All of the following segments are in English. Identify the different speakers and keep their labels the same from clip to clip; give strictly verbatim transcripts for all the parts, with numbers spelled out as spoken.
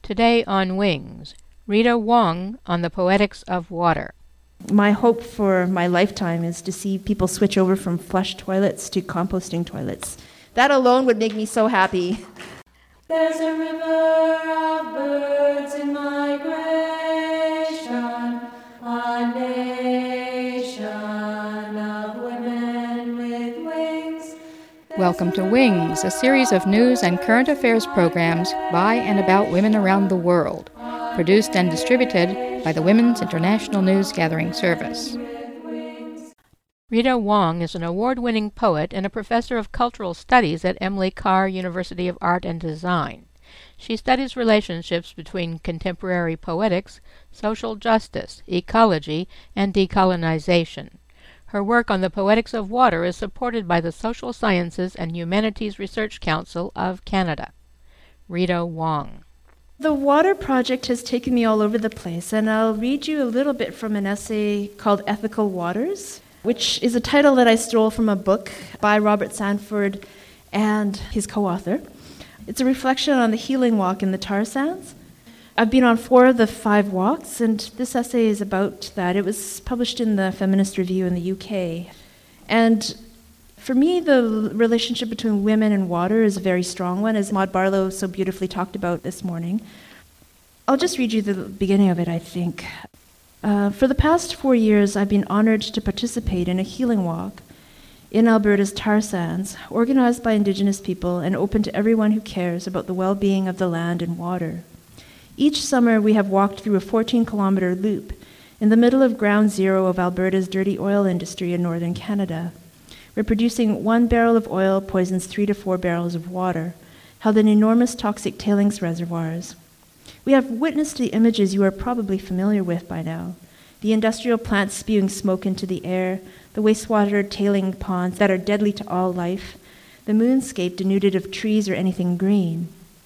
Speaker 1: Today on Wings, Rita Wong on the poetics of water.
Speaker 2: My hope for my lifetime is to see people switch over from flush toilets to composting toilets. That alone would make me so happy.
Speaker 3: There's a river of birds in migration, a nation of women with wings.
Speaker 4: Welcome to Wings, a series of news and current affairs programs by and about women around the world, produced and distributed by the Women's International News Gathering Service.
Speaker 1: Rita Wong is an award-winning poet and a professor of cultural studies at Emily Carr University of Art and Design. She studies relationships between contemporary poetics, social justice, ecology, and decolonization. Her work on the poetics of water is supported by the Social Sciences and Humanities Research Council of Canada. Rita Wong.
Speaker 2: The Water Project has taken me all over the place, and I'll read you a little bit from an essay called Ethical Waters, which is a title that I stole from a book by Robert Sanford and his co-author. It's a reflection on the healing walk in the tar sands. I've been on four of the five walks, and this essay is about that. It was published in the Feminist Review in the U K. And for me, the relationship between women and water is a very strong one, as Maud Barlow so beautifully talked about this morning. I'll just read you the beginning of it, I think. Uh, for the past four years, I've been honored to participate in a healing walk in Alberta's tar sands, organized by Indigenous people and open to everyone who cares about the well-being of the land and water. Each summer, we have walked through a fourteen-kilometer loop in the middle of ground zero of Alberta's dirty oil industry in northern Canada, where producing one barrel of oil poisons three to four barrels of water, held in enormous toxic tailings reservoirs. We have witnessed the images you are probably familiar with by now. The industrial plants spewing smoke into the air, the wastewater tailing ponds that are deadly to all life, the moonscape denuded of trees or anything green.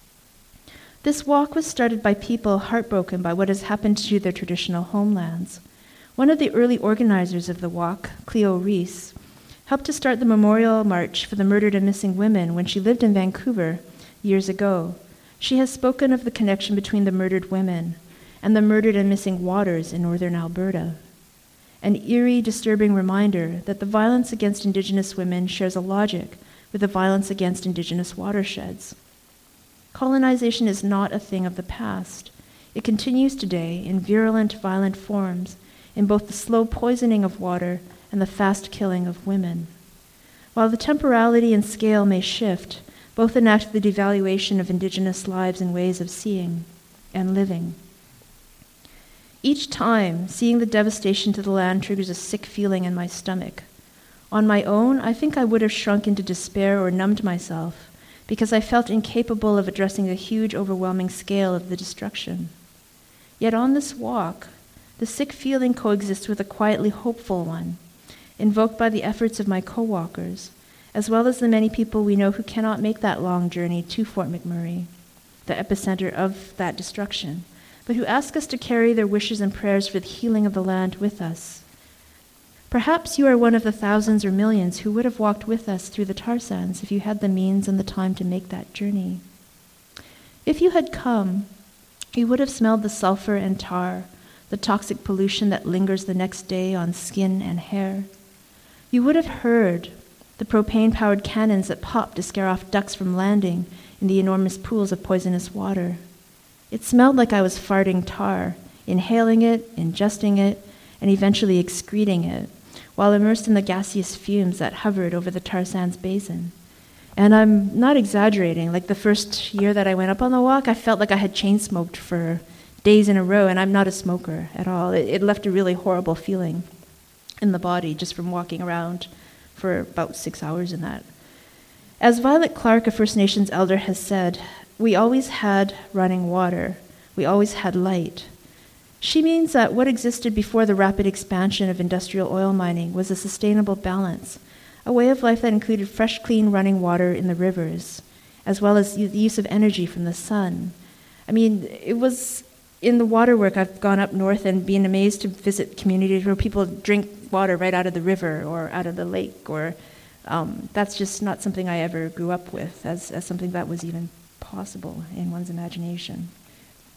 Speaker 2: This walk was started by people heartbroken by what has happened to their traditional homelands. One of the early organizers of the walk, Cleo Reese, helped to start the memorial march for the murdered and missing women when she lived in Vancouver years ago. She has spoken of the connection between the murdered women and the murdered and missing waters in northern Alberta. An eerie, disturbing reminder that the violence against Indigenous women shares a logic with the violence against Indigenous watersheds. Colonization is not a thing of the past. It continues today in virulent, violent forms in both the slow poisoning of water and the fast killing of women. While the temporality and scale may shift, both enact the devaluation of Indigenous lives and ways of seeing and living. Each time, seeing the devastation to the land triggers a sick feeling in my stomach. On my own, I think I would have shrunk into despair or numbed myself, because I felt incapable of addressing the huge, overwhelming scale of the destruction. Yet on this walk, the sick feeling coexists with a quietly hopeful one, invoked by the efforts of my co-walkers, as well as the many people we know who cannot make that long journey to Fort McMurray, the epicenter of that destruction, but who ask us to carry their wishes and prayers for the healing of the land with us. Perhaps you are one of the thousands or millions who would have walked with us through the tar sands if you had the means and the time to make that journey. If you had come, you would have smelled the sulfur and tar, the toxic pollution that lingers the next day on skin and hair. You would have heard the propane-powered cannons that pop to scare off ducks from landing in the enormous pools of poisonous water. It smelled like I was farting tar, inhaling it, ingesting it, and eventually excreting it, while immersed in the gaseous fumes that hovered over the tar sands basin. And I'm not exaggerating. Like the first year that I went up on the walk, I felt like I had chain smoked for days in a row, and I'm not a smoker at all. It, it left a really horrible feeling in the body just from walking around for about six hours in that. As Violet Clark, a First Nations elder, has said, we always had running water. We always had light. She means that what existed before the rapid expansion of industrial oil mining was a sustainable balance, a way of life that included fresh, clean running water in the rivers, as well as the use of energy from the sun. I mean, it was in the water work, I've gone up north and been amazed to visit communities where people drink water right out of the river or out of the lake, or um, that's just not something I ever grew up with as, as something that was even possible in one's imagination.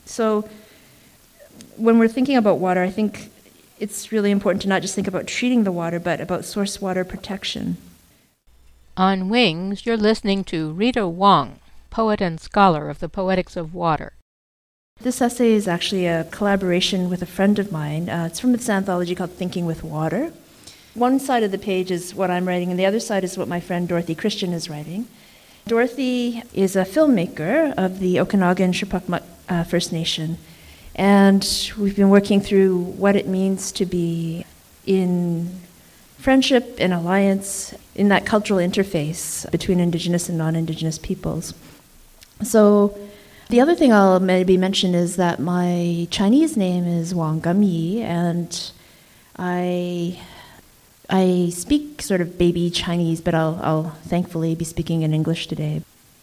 Speaker 2: So when we're thinking about water, I think it's really important to not just think about treating the water, but about source water protection.
Speaker 1: On Wings, you're listening to Rita Wong, poet and scholar of the Poetics of Water.
Speaker 2: This essay is actually a collaboration with a friend of mine. Uh, it's from this anthology called Thinking with Water. One side of the page is what I'm writing, and the other side is what my friend Dorothy Christian is writing. Dorothy is a filmmaker of the Okanagan Shipakmuk uh, First Nation, and we've been working through what it means to be in friendship and alliance in that cultural interface between Indigenous and non-Indigenous peoples. So the other thing I'll maybe mention is that my Chinese name is Wang Gumyi, and I I speak sort of baby Chinese, but I'll, I'll thankfully be speaking in English today.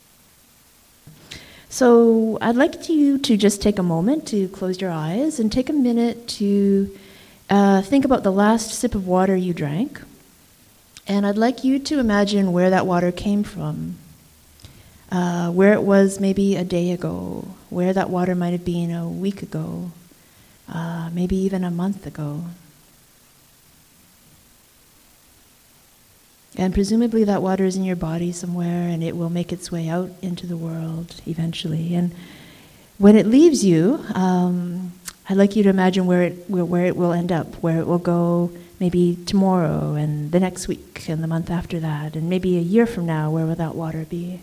Speaker 2: So I'd like you to just take a moment to close your eyes and take a minute to uh, think about the last sip of water you drank. And I'd like you to imagine where that water came from, uh, where it was maybe a day ago, where that water might have been a week ago, uh, maybe even a month ago. And presumably that water is in your body somewhere, and it will make its way out into the world eventually. And when it leaves you, um, I'd like you to imagine where it where, where it will end up, where it will go maybe tomorrow and the next week and the month after that, and maybe a year from now, where will that water be?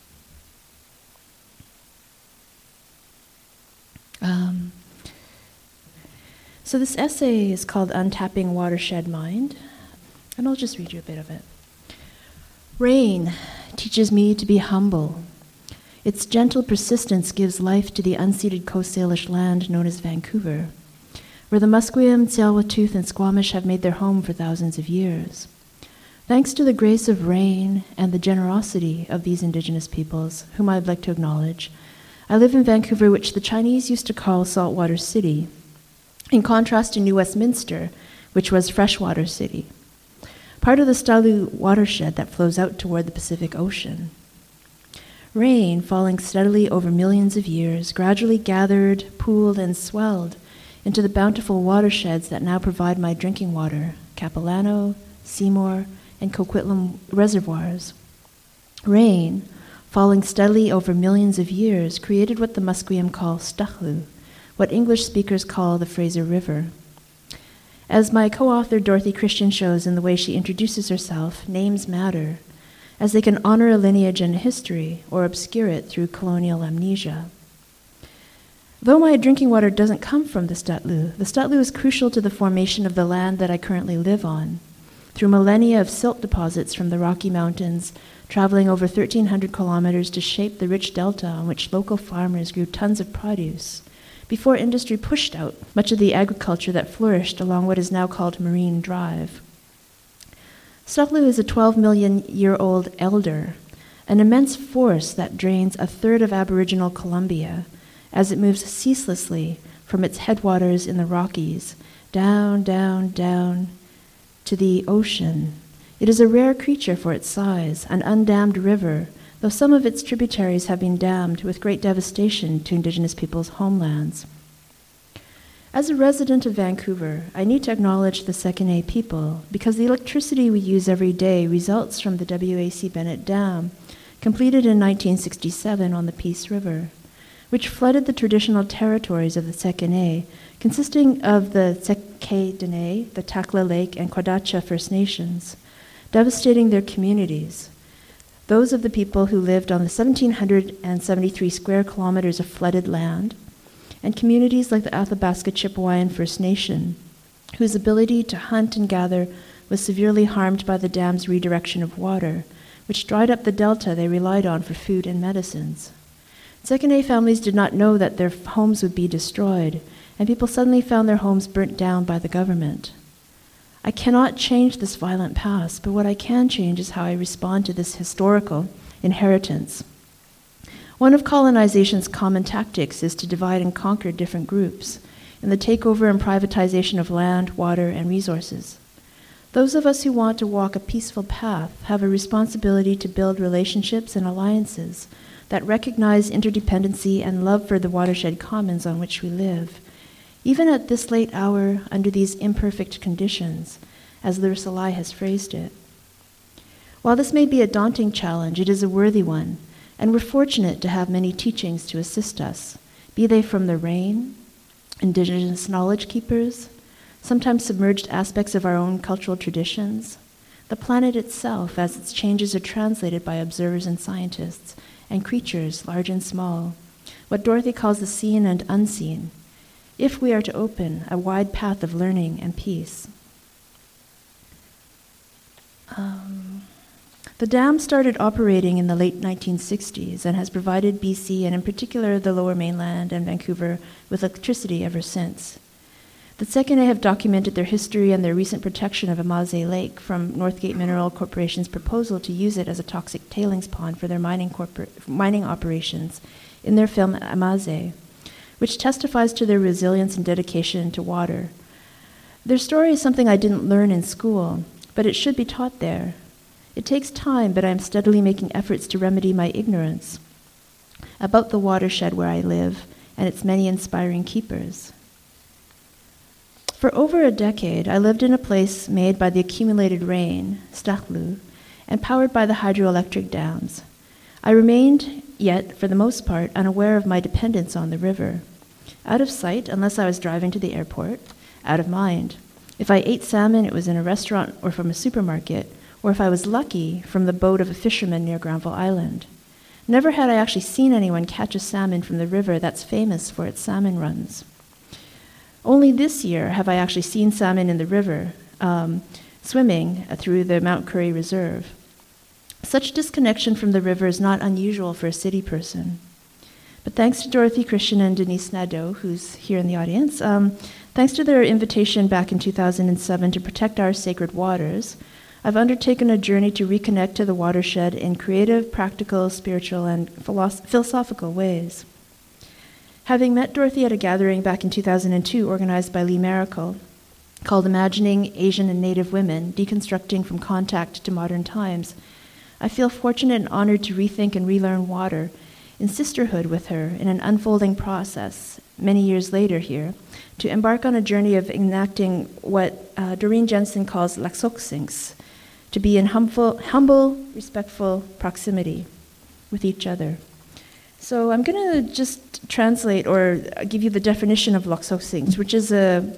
Speaker 2: Um, so this essay is called Untapping Watershed Mind, and I'll just read you a bit of it. Rain teaches me to be humble. Its gentle persistence gives life to the unceded Coast Salish land known as Vancouver, where the Musqueam, Tsleil-Waututh, and Squamish have made their home for thousands of years. Thanks to the grace of rain and the generosity of these Indigenous peoples, whom I'd like to acknowledge, I live in Vancouver, which the Chinese used to call Saltwater City, in contrast to New Westminster, which was Freshwater City, part of the Stalu watershed that flows out toward the Pacific Ocean. Rain, falling steadily over millions of years, gradually gathered, pooled, and swelled into the bountiful watersheds that now provide my drinking water, Capilano, Seymour, and Coquitlam reservoirs. Rain, falling steadily over millions of years, created what the Musqueam call Stachlu, what English speakers call the Fraser River. As my co-author Dorothy Christian shows in the way she introduces herself, names matter, as they can honor a lineage and a history, or obscure it through colonial amnesia. Though my drinking water doesn't come from the St'át'lu, the St'át'lu is crucial to the formation of the land that I currently live on, through millennia of silt deposits from the Rocky Mountains, traveling over thirteen hundred kilometers to shape the rich delta on which local farmers grew tons of produce, before industry pushed out much of the agriculture that flourished along what is now called Marine Drive. St'át'lu is a twelve million year old elder, an immense force that drains a third of Aboriginal Columbia as it moves ceaselessly from its headwaters in the Rockies, down, down, down to the ocean. It is a rare creature for its size, an undammed river, though some of its tributaries have been dammed with great devastation to Indigenous peoples' homelands. As a resident of Vancouver, I need to acknowledge the Saguenay people because the electricity we use every day results from the W A C Bennett Dam, completed in nineteen sixty-seven on the Peace River, which flooded the traditional territories of the Saguenay, consisting of the Tseke Dene, the Takla Lake, and Quadacha First Nations, devastating their communities, those of the people who lived on the one thousand seven hundred seventy-three square kilometers of flooded land, and communities like the Athabasca Chipewyan First Nation, whose ability to hunt and gather was severely harmed by the dam's redirection of water, which dried up the delta they relied on for food and medicines. Saguenay families did not know that their homes would be destroyed, and people suddenly found their homes burnt down by the government. I cannot change this violent past, but what I can change is how I respond to this historical inheritance. One of colonization's common tactics is to divide and conquer different groups in the takeover and privatization of land, water, and resources. Those of us who want to walk a peaceful path have a responsibility to build relationships and alliances that recognize interdependency and love for the watershed commons on which we live, even at this late hour under these imperfect conditions, as the Salai has phrased it. While this may be a daunting challenge, it is a worthy one, and we're fortunate to have many teachings to assist us, be they from the rain, indigenous knowledge keepers, sometimes submerged aspects of our own cultural traditions, the planet itself as its changes are translated by observers and scientists, and creatures large and small, what Dorothy calls the seen and unseen, if we are to open a wide path of learning and peace. Um, the dam started operating in the late nineteen sixties and has provided B C, and in particular the Lower Mainland and Vancouver, with electricity ever since. The Tsekene have documented their history and their recent protection of Amaze Lake from Northgate Mineral Corporation's proposal to use it as a toxic tailings pond for their mining, corpor- mining operations in their film Amaze, which testifies to their resilience and dedication to water. Their story is something I didn't learn in school, but it should be taught there. It takes time, but I am steadily making efforts to remedy my ignorance about the watershed where I live and its many inspiring keepers. For over a decade, I lived in a place made by the accumulated rain, Stachlu, and powered by the hydroelectric dams. I remained, yet, for the most part, unaware of my dependence on the river. Out of sight, unless I was driving to the airport, out of mind. If I ate salmon, it was in a restaurant or from a supermarket, or if I was lucky, from the boat of a fisherman near Granville Island. Never had I actually seen anyone catch a salmon from the river that's famous for its salmon runs. Only this year have I actually seen salmon in the river, um, swimming through the Mount Currie Reserve. Such disconnection from the river is not unusual for a city person. But thanks to Dorothy Christian and Denise Nadeau, who's here in the audience, um, thanks to their invitation back in two thousand seven to protect our sacred waters, I've undertaken a journey to reconnect to the watershed in creative, practical, spiritual, and philosoph- philosophical ways. Having met Dorothy at a gathering back in two thousand two organized by Lee Maracle, called Imagining Asian and Native Women, Deconstructing from Contact to Modern Times, I feel fortunate and honored to rethink and relearn water in sisterhood with her in an unfolding process, many years later here, to embark on a journey of enacting what uh, Doreen Jensen calls laksoksinks, to be in humble, humble, respectful proximity with each other. So I'm going to just translate or give you the definition of laksoksinks, which is a,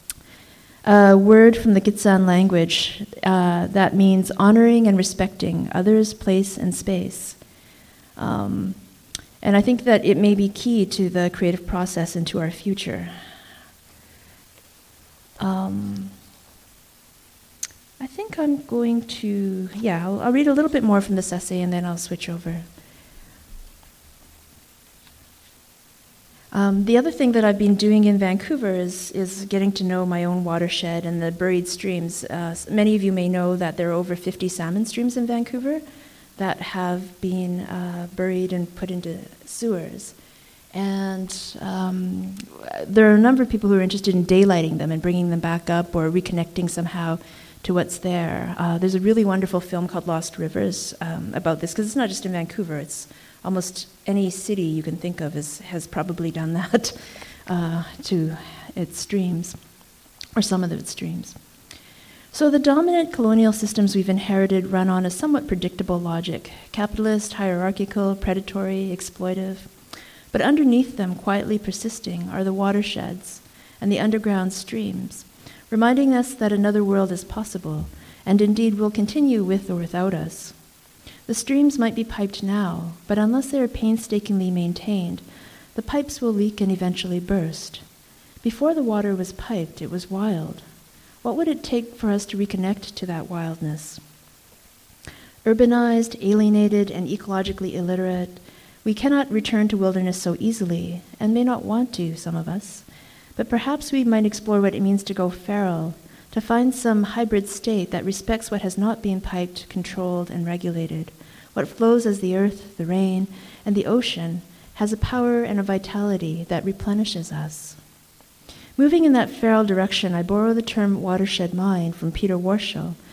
Speaker 2: a word from the Gitsan language uh, that means honoring and respecting others, place, and space. Um, and I think that it may be key to the creative process and to our future. Um, I think I'm going to, yeah, I'll, I'll read a little bit more from this essay and then I'll switch over. Um, the other thing that I've been doing in Vancouver is, is getting to know my own watershed and the buried streams. Uh, many of you may know that there are over fifty salmon streams in Vancouver that have been uh, buried and put into sewers. And um, there are a number of people who are interested in daylighting them and bringing them back up or reconnecting somehow to what's there. Uh, there's a really wonderful film called Lost Rivers um, about this, because it's not just in Vancouver, it's almost any city you can think of is, has probably done that uh, to its streams, or some of its streams. So the dominant colonial systems we've inherited run on a somewhat predictable logic: capitalist, hierarchical, predatory, exploitive. But underneath them, quietly persisting, are the watersheds and the underground streams, reminding us that another world is possible, and indeed will continue with or without us. The streams might be piped now, but unless they are painstakingly maintained, the pipes will leak and eventually burst. Before the water was piped, it was wild. What would it take for us to reconnect to that wildness? Urbanized, alienated, and ecologically illiterate, we cannot return to wilderness so easily, and may not want to, some of us, but perhaps we might explore what it means to go feral, to find some hybrid state that respects what has not been piped, controlled, and regulated. What flows as the earth, the rain, and the ocean has a power and a vitality that replenishes us. Moving in that feral direction, I borrow the term watershed mind from Peter Warshall,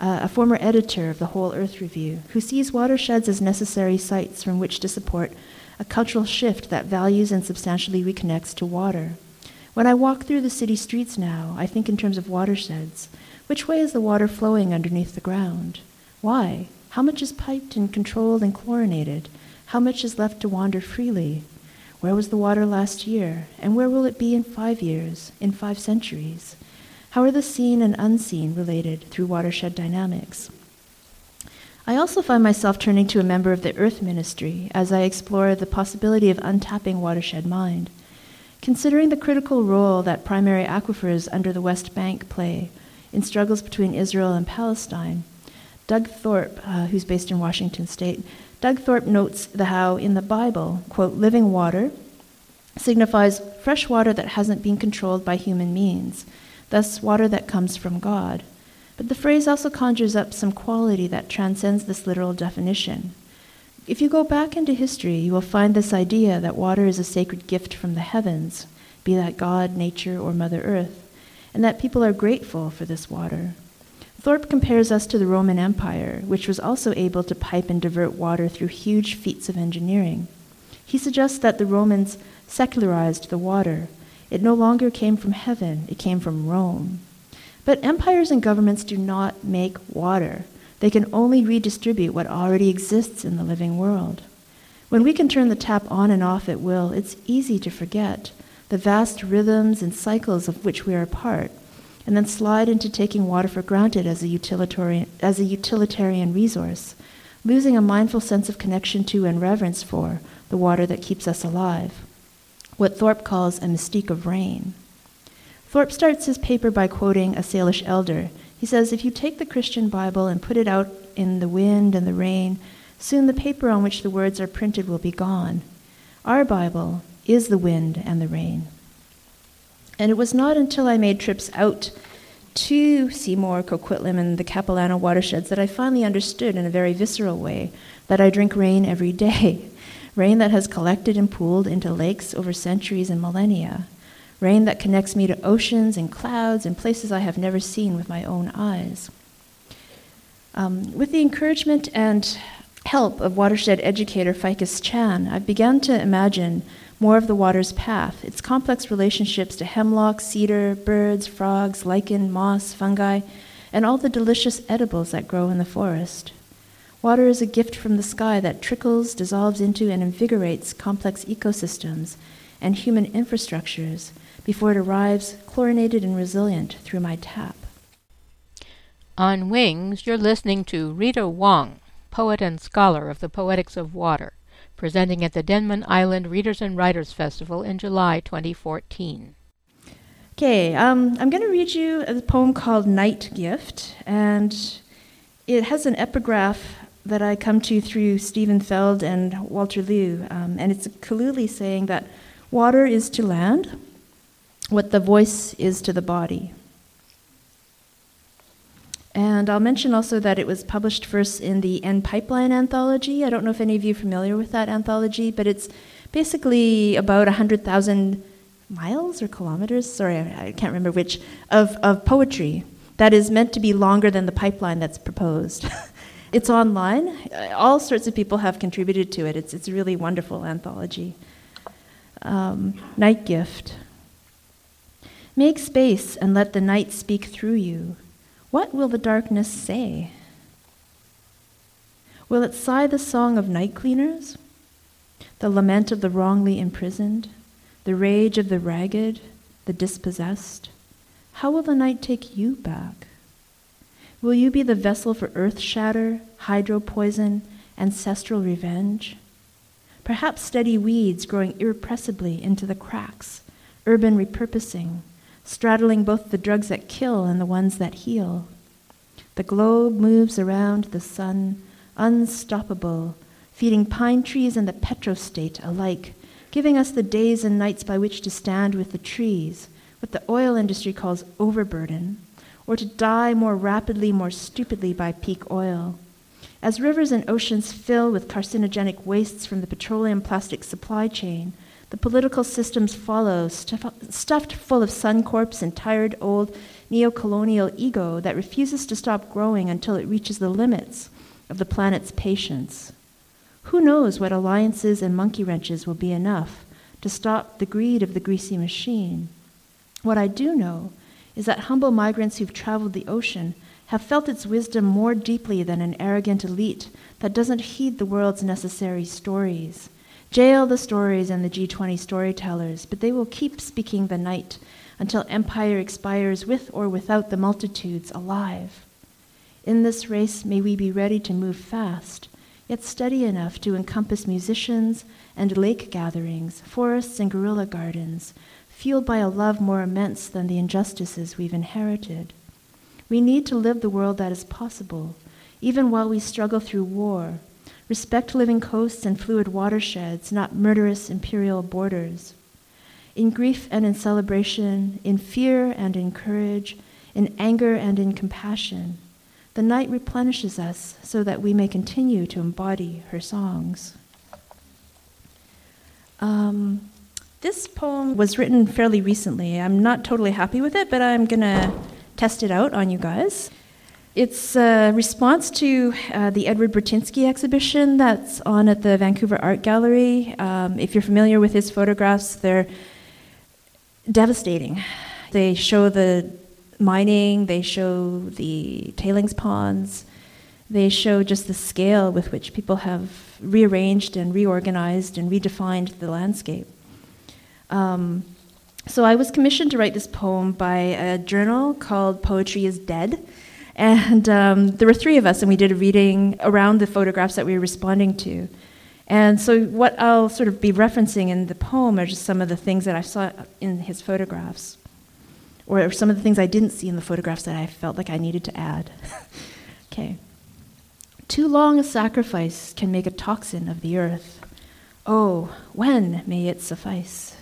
Speaker 2: uh, a former editor of the Whole Earth Review, who sees watersheds as necessary sites from which to support a cultural shift that values and substantially reconnects to water. When I walk through the city streets now, I think in terms of watersheds. Which way is the water flowing underneath the ground? Why? How much is piped and controlled and chlorinated? How much is left to wander freely? Where was the water last year? And where will it be in five years, in five centuries? How are the seen and unseen related through watershed dynamics? I also find myself turning to a member of the Earth Ministry as I explore the possibility of untapping watershed mind. Considering the critical role that primary aquifers under the West Bank play in struggles between Israel and Palestine, Doug Thorpe, uh, who's based in Washington State, Doug Thorpe notes the how in the Bible, quote, living water signifies fresh water that hasn't been controlled by human means, thus water that comes from God. But the phrase also conjures up some quality that transcends this literal definition. If you go back into history, you will find this idea that water is a sacred gift from the heavens, be that God, nature, or Mother Earth, and that people are grateful for this water. Thorpe compares us to the Roman Empire, which was also able to pipe and divert water through huge feats of engineering. He suggests that the Romans secularized the water. It no longer came from heaven, it came from Rome. But empires and governments do not make water. They can only redistribute what already exists in the living world. When we can turn the tap on and off at will, it's easy to forget the vast rhythms and cycles of which we are a part, and then slide into taking water for granted as a utilitarian, as a utilitarian resource, losing a mindful sense of connection to and reverence for the water that keeps us alive, what Thorpe calls a mystique of rain. Thorpe starts his paper by quoting a Salish elder. He says, if you take the Christian Bible and put it out in the wind and the rain, soon the paper on which the words are printed will be gone. Our Bible is the wind and the rain. And it was not until I made trips out to Seymour, Coquitlam, and the Capilano watersheds that I finally understood in a very visceral way that I drink rain every day. Rain that has collected and pooled into lakes over centuries and millennia. Rain that connects me to oceans and clouds and places I have never seen with my own eyes. Um, with the encouragement and help of watershed educator Ficus Chan, I've begun to imagine more of the water's path, its complex relationships to hemlock, cedar, birds, frogs, lichen, moss, fungi, and all the delicious edibles that grow in the forest. Water is a gift from the sky that trickles, dissolves into, and invigorates complex ecosystems and human infrastructures before it arrives chlorinated and resilient through my tap.
Speaker 1: On Wings, you're listening to Rita Wong, poet and scholar of the Poetics of Water, presenting at the Denman Island Readers and Writers Festival in July twenty fourteen.
Speaker 2: Okay, um, I'm going to read you a poem called Night Gift, and it has an epigraph that I come to through Stephen Feld and Walter Liu, um, and it's a Kaluli saying that water is to land what the voice is to the body. And I'll mention also that it was published first in the End Pipeline anthology. I don't know if any of you are familiar with that anthology, but it's basically about one hundred thousand miles or kilometers, sorry, I, I can't remember which, of, of poetry that is meant to be longer than the pipeline that's proposed. It's online. All sorts of people have contributed to it. It's, it's a really wonderful anthology. Um, Night Gift. Make space and let the night speak through you. What will the darkness say? Will it sigh the song of night cleaners? The lament of the wrongly imprisoned? The rage of the ragged, the dispossessed? How will the night take you back? Will you be the vessel for earth shatter, hydro poison, ancestral revenge? Perhaps steady weeds growing irrepressibly into the cracks, urban repurposing, straddling both the drugs that kill and the ones that heal. The globe moves around the sun, unstoppable, feeding pine trees and the petrostate alike, giving us the days and nights by which to stand with the trees, what the oil industry calls overburden, or to die more rapidly, more stupidly by peak oil. As rivers and oceans fill with carcinogenic wastes from the petroleum plastic supply chain, The political systems follow, stuff, stuffed full of Suncorps and tired old neo-colonial ego that refuses to stop growing until it reaches the limits of the planet's patience. Who knows what alliances and monkey wrenches will be enough to stop the greed of the greasy machine? What I do know is that humble migrants who've traveled the ocean have felt its wisdom more deeply than an arrogant elite that doesn't heed the world's necessary stories. Jail the stories and the G twenty storytellers, but they will keep speaking the night until empire expires with or without the multitudes alive. In this race, may we be ready to move fast, yet steady enough to encompass musicians and lake gatherings, forests and guerrilla gardens, fueled by a love more immense than the injustices we've inherited. We need to live the world that is possible, even while we struggle through war. Respect living coasts and fluid watersheds, not murderous imperial borders. In grief and in celebration, in fear and in courage, in anger and in compassion, the night replenishes us so that we may continue to embody her songs. Um, this poem was written fairly recently. I'm not totally happy with it, but I'm going to test it out on you guys. It's a response to uh, the Edward Burtynsky exhibition that's on at the Vancouver Art Gallery. Um, if you're familiar with his photographs, they're devastating. They show the mining, they show the tailings ponds, they show just the scale with which people have rearranged and reorganized and redefined the landscape. Um, so I was commissioned to write this poem by a journal called Poetry is Dead. And um, there were three of us, and we did a reading around the photographs that we were responding to. And so what I'll sort of be referencing in the poem are just some of the things that I saw in his photographs, or some of the things I didn't see in the photographs that I felt like I needed to add. Okay. Too long a sacrifice can make a toxin of the earth. Oh, when may it suffice?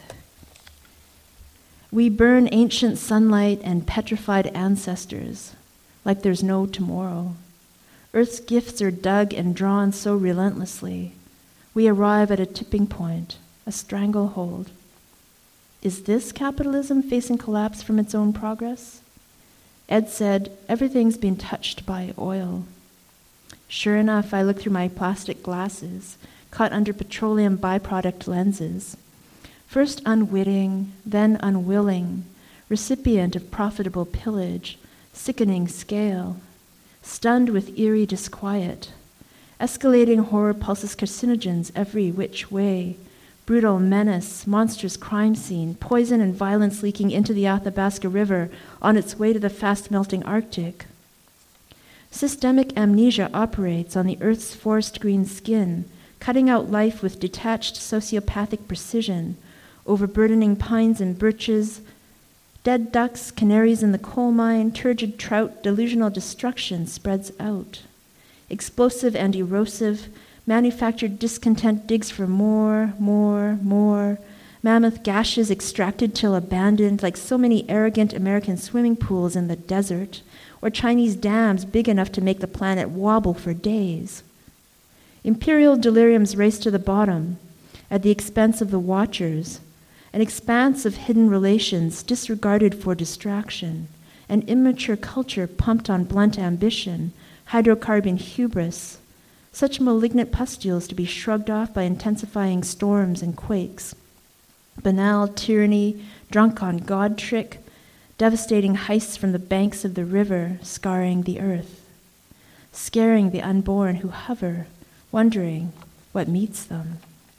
Speaker 2: We burn ancient sunlight and petrified ancestors, like there's no tomorrow. Earth's gifts are dug and drawn so relentlessly. We arrive at a tipping point, a stranglehold. Is this capitalism facing collapse from its own progress? Ed said, everything's been touched by oil. Sure enough, I looked through my plastic glasses, caught under petroleum byproduct lenses. First unwitting, then unwilling, recipient of profitable pillage, sickening scale, stunned with eerie disquiet. Escalating horror pulses carcinogens every which way. Brutal menace, monstrous crime scene, poison and violence leaking into the Athabasca River on its way to the fast-melting Arctic. Systemic amnesia operates on the Earth's forest green skin, cutting out life with detached sociopathic precision, overburdening pines and birches, dead ducks, canaries in the coal mine, turgid trout, delusional destruction spreads out. Explosive and erosive, manufactured discontent digs for more, more, more. Mammoth gashes extracted till abandoned, like so many arrogant American swimming pools in the desert, or Chinese dams big enough to make the planet wobble for days. Imperial deliriums race to the bottom, at the expense of the watchers, an expanse of hidden relations disregarded for distraction, an immature culture pumped on blunt ambition, hydrocarbon hubris, such malignant pustules to be shrugged off by intensifying storms and quakes. Banal tyranny, drunk on God trick, devastating heists from the banks of the river, scarring the earth, scaring the unborn who hover, wondering what meets them.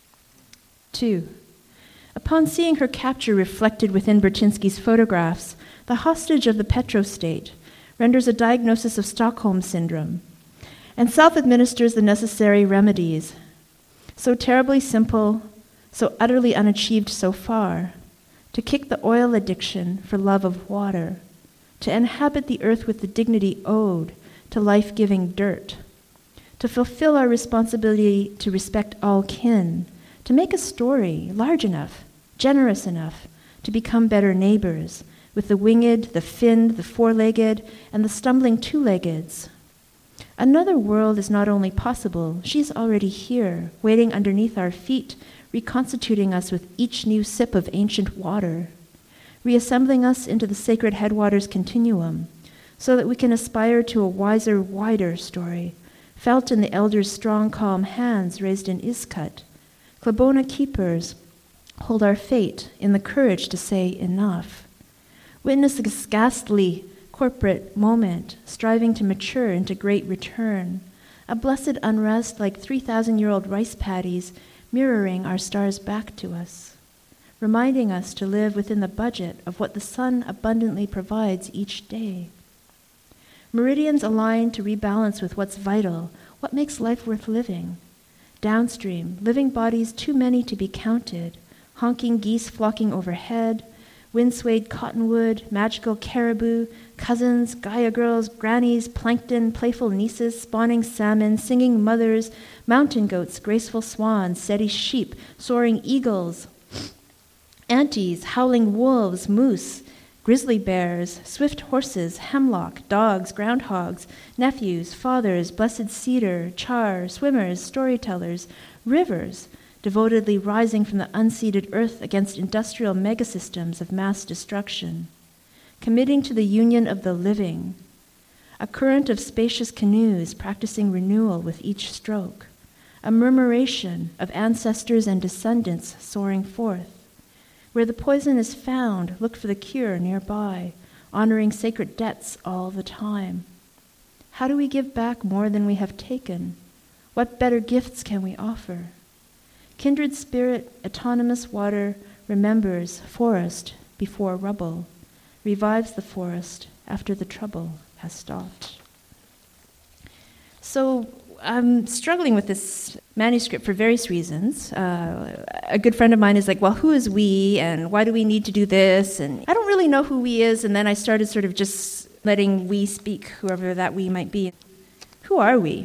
Speaker 2: Two. Upon seeing her capture reflected within Burtynsky's photographs, the hostage of the petrostate renders a diagnosis of Stockholm Syndrome and self-administers the necessary remedies. So terribly simple, so utterly unachieved so far, to kick the oil addiction for love of water, to inhabit the earth with the dignity owed to life-giving dirt, to fulfill our responsibility to respect all kin, to make a story large enough, generous enough, to become better neighbors, with the winged, the finned, the four-legged, and the stumbling two-leggeds. Another world is not only possible, she's already here, waiting underneath our feet, reconstituting us with each new sip of ancient water, reassembling us into the sacred headwaters continuum, so that we can aspire to a wiser, wider story, felt in the elders' strong, calm hands raised in Iskut. Klabona keepers hold our fate in the courage to say enough. Witness this ghastly corporate moment, striving to mature into great return, a blessed unrest like three thousand year old rice paddies mirroring our stars back to us, reminding us to live within the budget of what the sun abundantly provides each day. Meridians align to rebalance with what's vital, what makes life worth living. Downstream, living bodies too many to be counted, honking geese flocking overhead, wind-swayed cottonwood, magical caribou, cousins, Gaia girls, grannies, plankton, playful nieces, spawning salmon, singing mothers, mountain goats, graceful swans, steady sheep, soaring eagles, aunties, howling wolves, moose, grizzly bears, swift horses, hemlock, dogs, groundhogs, nephews, fathers, blessed cedar, char, swimmers, storytellers, rivers, devotedly rising from the unseeded earth against industrial megasystems of mass destruction, committing to the union of the living, a current of spacious canoes practicing renewal with each stroke, a murmuration of ancestors and descendants soaring forth. Where the poison is found, look for the cure nearby, honoring sacred debts all the time. How do we give back more than we have taken? What better gifts can we offer? Kindred spirit, autonomous water, remembers forest before rubble, revives the forest after the trouble has stopped. So I'm struggling with this manuscript for various reasons. Uh, a good friend of mine is like, well, who is we, and why do we need to do this? And I don't really know who we is, and then I started sort of just letting we speak, whoever that we might be. Who are we?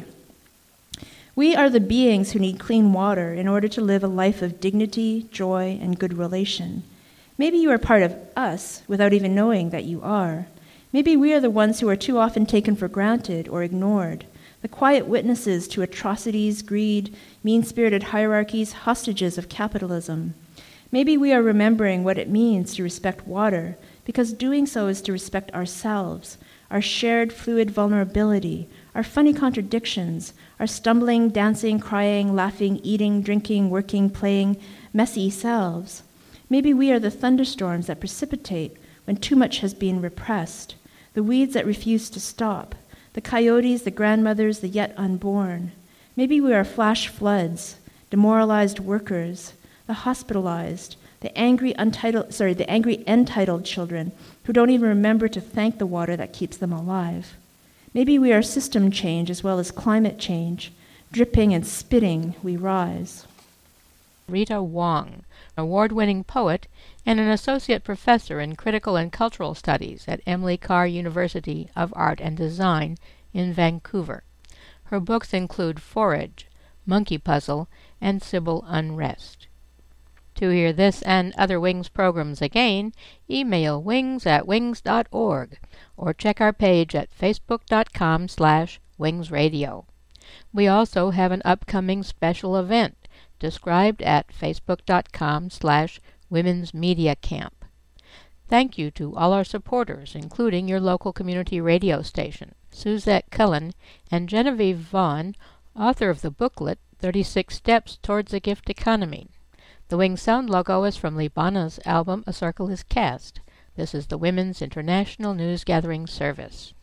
Speaker 2: We are the beings who need clean water in order to live a life of dignity, joy, and good relation. Maybe you are part of us without even knowing that you are. Maybe we are the ones who are too often taken for granted or ignored, the quiet witnesses to atrocities, greed, mean-spirited hierarchies, hostages of capitalism. Maybe we are remembering what it means to respect water, because doing so is to respect ourselves, our shared fluid vulnerability, our funny contradictions, our stumbling, dancing, crying, laughing, eating, drinking, working, playing, messy selves. Maybe we are the thunderstorms that precipitate when too much has been repressed, the weeds that refuse to stop, the coyotes, the grandmothers, the yet unborn. Maybe we are flash floods, demoralized workers, the hospitalized, the angry untitled, sorry, the angry entitled children who don't even remember to thank the water that keeps them alive. Maybe we are system change as well as climate change. Dripping and spitting, we rise.
Speaker 1: Rita Wong, award-winning poet and an associate professor in critical and cultural studies at Emily Carr University of Art and Design in Vancouver. Her books include Forage, Monkey Puzzle, and Sybil Unrest. To hear this and other Wings programs again, email wings at wings dot org or check our page at facebook dot com slash wings radio. We also have an upcoming special event described at facebook dot com slash women's media camp. Thank you to all our supporters, including your local community radio station, Suzette Cullen and Genevieve Vaughn, author of the booklet thirty-six Steps Towards a Gift Economy. The Wings sound logo is from Libana's album A Circle is Cast. This is the Women's International News Gathering Service.